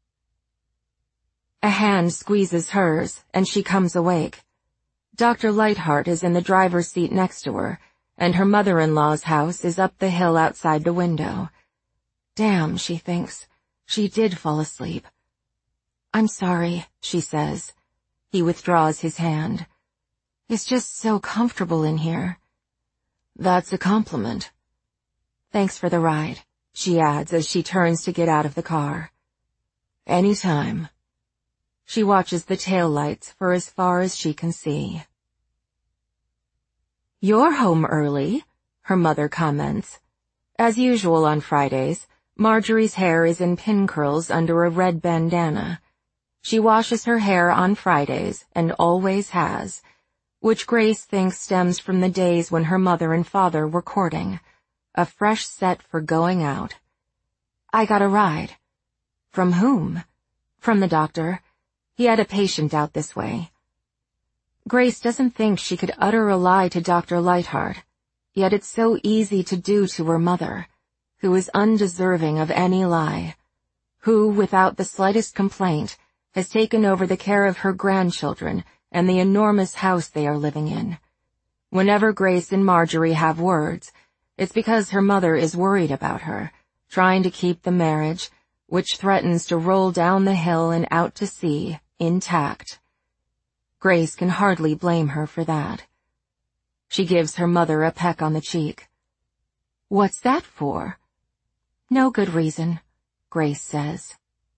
A hand squeezes hers, and she comes awake. Dr. Lightheart is in the driver's seat next to her, and her mother-in-law's house is up the hill outside the window. Damn, she thinks, she did fall asleep. "I'm sorry," she says. He withdraws his hand. "It's just so comfortable in here." "That's a compliment." "Thanks for the ride," she adds as she turns to get out of the car. "Anytime." She watches the taillights for as far as she can see. "You're home early," her mother comments. As usual on Fridays, Marjorie's hair is in pin curls under a red bandana. She washes her hair on Fridays and always has, which Grace thinks stems from the days when her mother and father were courting. A fresh set for going out. "I got a ride." "From whom?" "From the doctor. He had a patient out this way." Grace doesn't think she could utter a lie to Dr. Lightheart, yet it's so easy to do to her mother, who is undeserving of any lie, who, without the slightest complaint, has taken over the care of her grandchildren and the enormous house they are living in. Whenever Grace and Marjorie have words, it's because her mother is worried about her, trying to keep the marriage, which threatens to roll down the hill and out to sea, intact. Grace can hardly blame her for that. She gives her mother a peck on the cheek. "What's that for?" "No good reason," Grace says.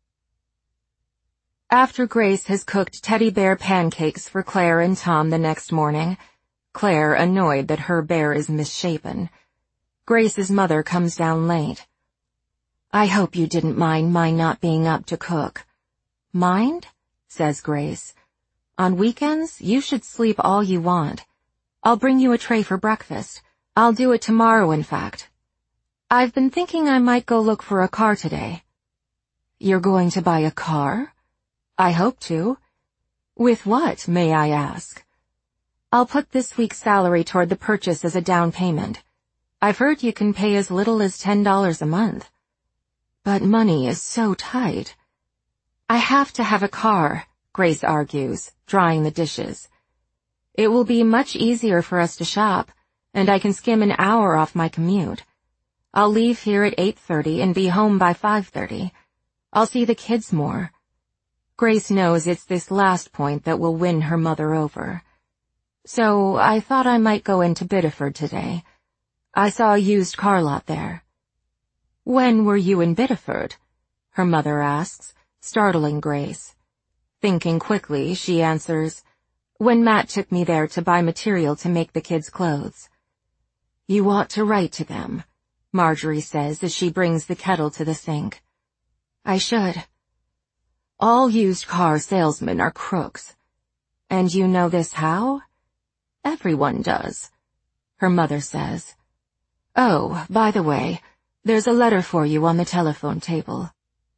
After Grace has cooked teddy bear pancakes for Claire and Tom the next morning, Claire annoyed that her bear is misshapen, Grace's mother comes down late. "I hope you didn't mind my not being up to cook." "Mind?" says Grace. "On weekends, you should sleep all you want. I'll bring you a tray for breakfast. I'll do it tomorrow, in fact. I've been thinking I might go look for a car today." "You're going to buy a car?" "I hope to." "With what, may I ask?" "I'll put this week's salary toward the purchase as a down payment. I've heard you can pay as little as $10 a month." "But money is so tight." "I have to have a car," Grace argues, drying the dishes. "It will be much easier for us to shop, and I can skim an hour off my commute. I'll leave here at 8:30 and be home by 5:30. I'll see the kids more." Grace knows it's this last point that will win her mother over. "So I thought I might go into Biddeford today. I saw a used car lot there." "When were you in Biddeford?" her mother asks, startling Grace. Thinking quickly, she answers, "When Matt took me there to buy material to make the kids' clothes." "You ought to write to them," Marjorie says as she brings the kettle to the sink. "I should." "All used car salesmen are crooks." "And you know this how?" "Everyone does," her mother says. "Oh, by the way, there's a letter for you on the telephone table."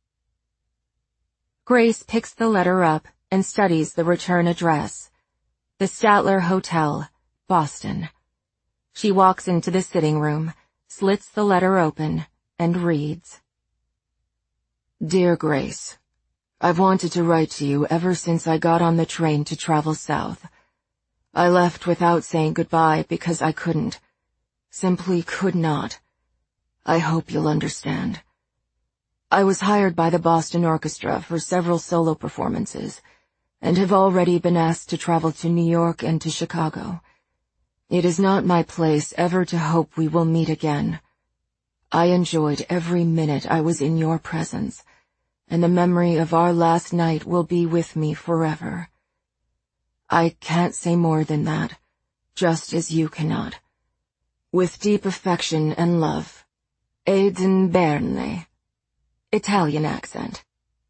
Grace picks the letter up and studies the return address. The Statler Hotel, Boston. She walks into the sitting room, slits the letter open, and reads. Dear Grace, I've wanted to write to you ever since I got on the train to travel south. I left without saying goodbye because I couldn't. Simply could not. I hope you'll understand. I was hired by the Boston Orchestra for several solo performances, and have already been asked to travel to New York and to Chicago. It is not my place ever to hope we will meet again. I enjoyed every minute I was in your presence, and the memory of our last night will be with me forever. I can't say more than that, just as you cannot. With deep affection and love, Aidan Berne. Italian accent.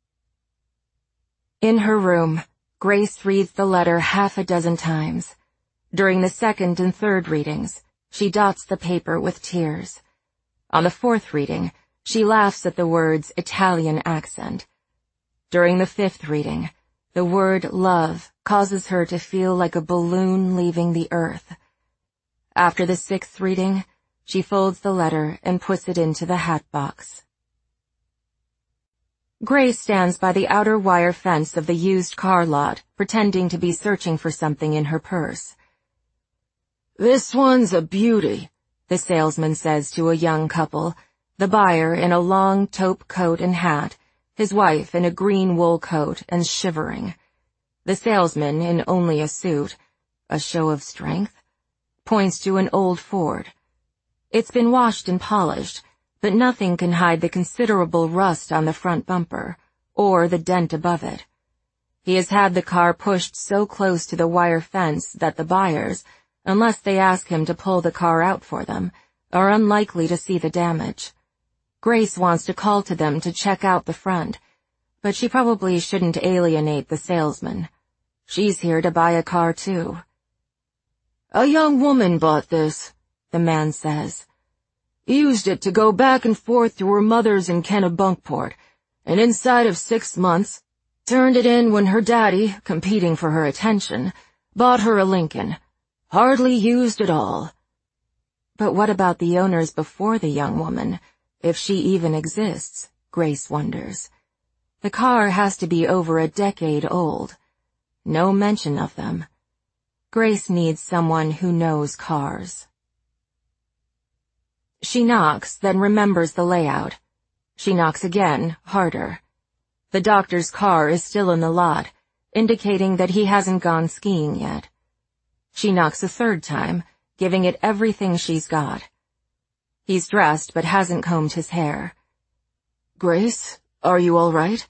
In her room, Grace reads the letter half a dozen times. During the second and third readings, she dots the paper with tears. On the fourth reading, she laughs at the words Italian accent. During the fifth reading, the word love causes her to feel like a balloon leaving the earth. After the sixth reading, she folds the letter and puts it into the hat box. Grace stands by the outer wire fence of the used car lot, pretending to be searching for something in her purse. "This one's a beauty," the salesman says to a young couple, the buyer in a long taupe coat and hat, his wife in a green wool coat and shivering. The salesman in only a suit, a show of strength, points to an old Ford. It's been washed and polished, but nothing can hide the considerable rust on the front bumper, or the dent above it. He has had the car pushed so close to the wire fence that the buyers, unless they ask him to pull the car out for them, are unlikely to see the damage. Grace wants to call to them to check out the front, but she probably shouldn't alienate the salesman. She's here to buy a car too. "A young woman bought this," the man says. "Used it to go back and forth to her mother's in Kennebunkport, and inside of 6 months, turned it in when her daddy, competing for her attention, bought her a Lincoln. Hardly used at all." But what about the owners before the young woman, if she even exists, Grace wonders. The car has to be over a decade old. No mention of them. Grace needs someone who knows cars. She knocks, then remembers the layout. She knocks again, harder. The doctor's car is still in the lot, indicating that he hasn't gone skiing yet. She knocks a third time, giving it everything she's got. He's dressed but hasn't combed his hair. "Grace, are you all right?"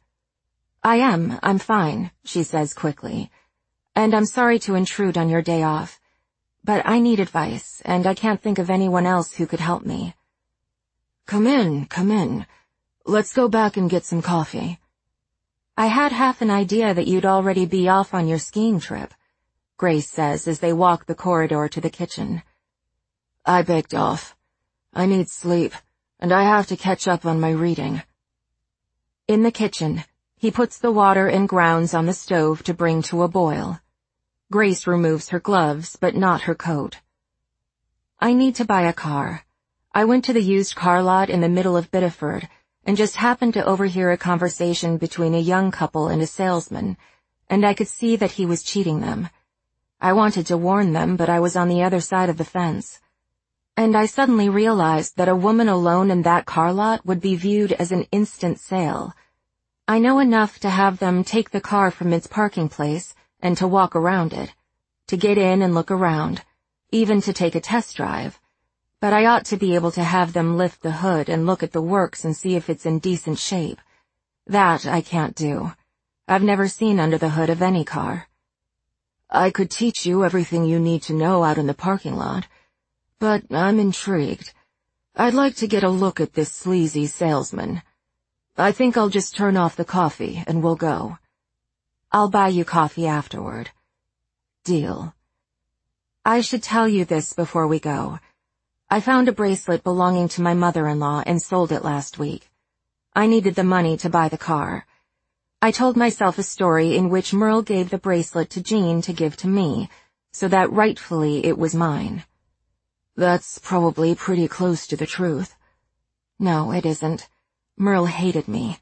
I'm fine," she says quickly. "And I'm sorry to intrude on your day off. But I need advice, and I can't think of anyone else who could help me." Come in. Let's go back and get some coffee." "I had half an idea that you'd already be off on your skiing trip," Grace says as they walk the corridor to the kitchen. "I baked off. I need sleep, and I have to catch up on my reading." In the kitchen, he puts the water and grounds on the stove to bring to a boil. Grace removes her gloves, but not her coat. "I need to buy a car. I went to the used car lot in the middle of Biddeford, and just happened to overhear a conversation between a young couple and a salesman, and I could see that he was cheating them. I wanted to warn them, but I was on the other side of the fence. And I suddenly realized that a woman alone in that car lot would be viewed as an instant sale. I know enough to have them take the car from its parking place and to walk around it, to get in and look around, even to take a test drive. But I ought to be able to have them lift the hood and look at the works and see if it's in decent shape. That I can't do. I've never seen under the hood of any car. I could teach you everything you need to know out in the parking lot, but I'm intrigued. I'd like to get a look at this sleazy salesman. I think I'll just turn off the coffee and we'll go. I'll buy you coffee afterward." Deal. I should tell you this before we go. I found a bracelet belonging to my mother-in-law and sold it last week. I needed the money to buy the car. I told myself a story in which Merle gave the bracelet to Jean to give to me, so that rightfully it was mine. That's probably pretty close to the truth. No, it isn't. Merle hated me.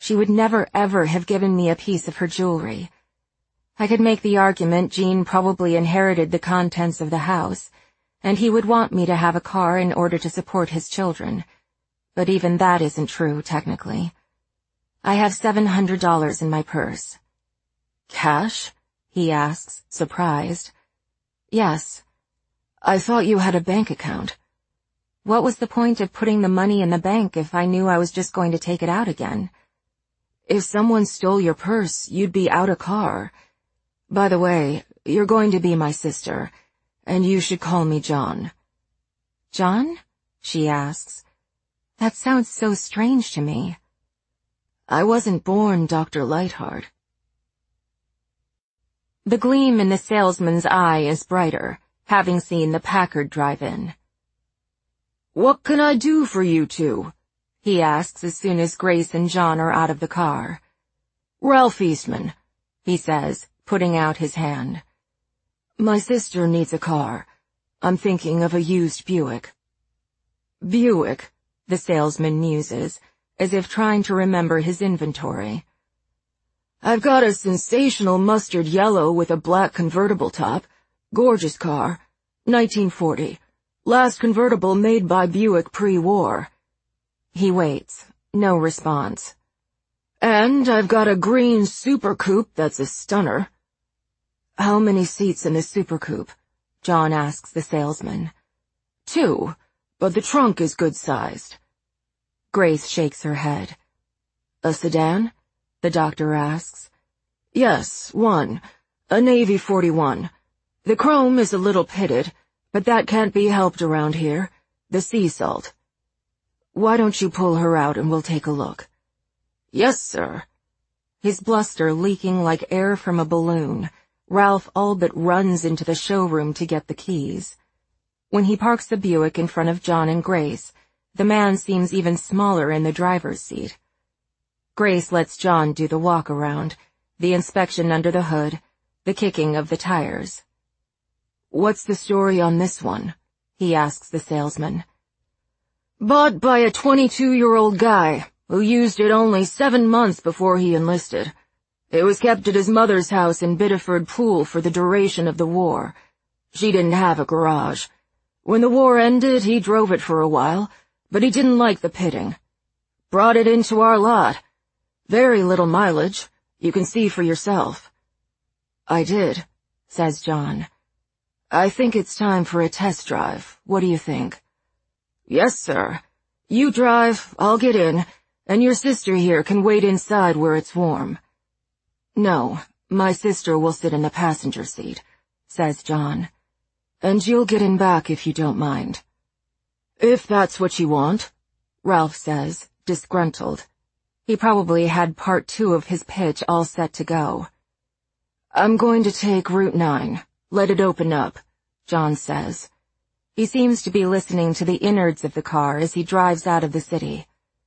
She would never ever have given me a piece of her jewelry. I could make the argument Gene probably inherited the contents of the house, and he would want me to have a car in order to support his children. But even that isn't true, technically. I have $700 in my purse. Cash? He asks, surprised. Yes. I thought you had a bank account. What was the point of putting the money in the bank if I knew I was just going to take it out again? If someone stole your purse, you'd be out a car. By the way, you're going to be my sister, and you should call me John. John? She asks. That sounds so strange to me. I wasn't born Dr. Lightheart. The gleam in the salesman's eye is brighter, having seen the Packard drive in. What can I do for you two? He asks as soon as Grace and John are out of the car. Ralph Eastman, he says, putting out his hand. My sister needs a car. I'm thinking of a used Buick. Buick, the salesman muses, as if trying to remember his inventory. I've got a sensational mustard yellow with a black convertible top. Gorgeous car. 1940. Last convertible made by Buick pre-war. He waits. No response. And I've got a green Super Coupe that's a stunner. How many seats in the Super Coupe? John asks the salesman. 2, but the trunk is good-sized. Grace shakes her head. A sedan? The doctor asks. Yes, 1. A Navy 41. The chrome is a little pitted, but that can't be helped around here. The sea salt. Why don't you pull her out and we'll take a look? Yes, sir. His bluster leaking like air from a balloon, Ralph all but runs into the showroom to get the keys. When he parks the Buick in front of John and Grace, the man seems even smaller in the driver's seat. Grace lets John do the walk-around, the inspection under the hood, the kicking of the tires. What's the story on this one? He asks the salesman. Bought by a 22-year-old guy who used it only 7 months before he enlisted. It was kept at his mother's house in Biddeford Pool for the duration of the war. She didn't have a garage. When the war ended, he drove it for a while, but he didn't like the pitting. Brought it into our lot. Very little mileage. You can see for yourself. I did, says John. I think it's time for a test drive. What do you think? Yes, sir. You drive, I'll get in, and your sister here can wait inside where it's warm. No, my sister will sit in the passenger seat, says John. And you'll get in back if you don't mind. If that's what you want, Ralph says, disgruntled. He probably had part 2 of his pitch all set to go. I'm going to take Route 9. Let it open up, John says. He seems to be listening to the innards of the car as he drives out of the city.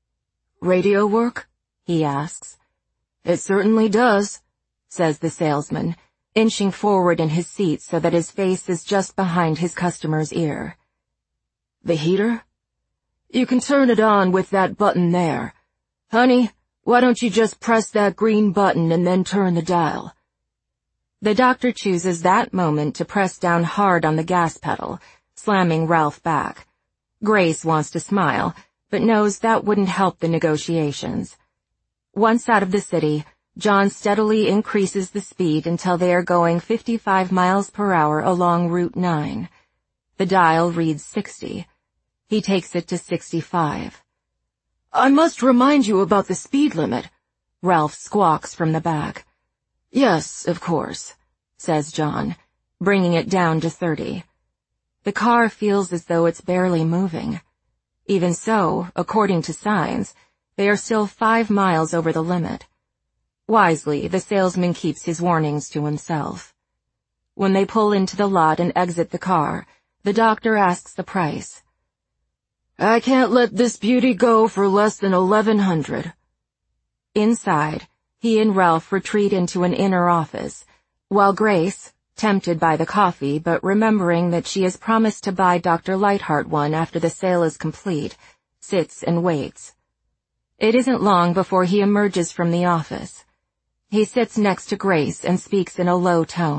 Radio work? He asks. It certainly does, says the salesman, inching forward in his seat so that his face is just behind his customer's ear. The heater? You can turn it on with that button there. Honey, why don't you just press that green button and then turn the dial? The doctor chooses that moment to press down hard on the gas pedal, slamming Ralph back. Grace wants to smile, but knows that wouldn't help the negotiations. Once out of the city, John steadily increases the speed until they are going 55 miles per hour along Route 9. The dial reads 60. He takes it to 65. I must remind you about the speed limit, Ralph squawks from the back. Yes, of course, says John, bringing it down to 30. The car feels as though it's barely moving. Even so, according to signs, they are still 5 miles over the limit. Wisely, the salesman keeps his warnings to himself. When they pull into the lot and exit the car, the doctor asks the price. I can't let this beauty go for less than $1,100. Inside, he and Ralph retreat into an inner office, while Grace, tempted by the coffee but remembering that she has promised to buy Dr. Lightheart one after the sale is complete, sits and waits. It isn't long before he emerges from the office. He sits next to Grace and speaks in a low tone.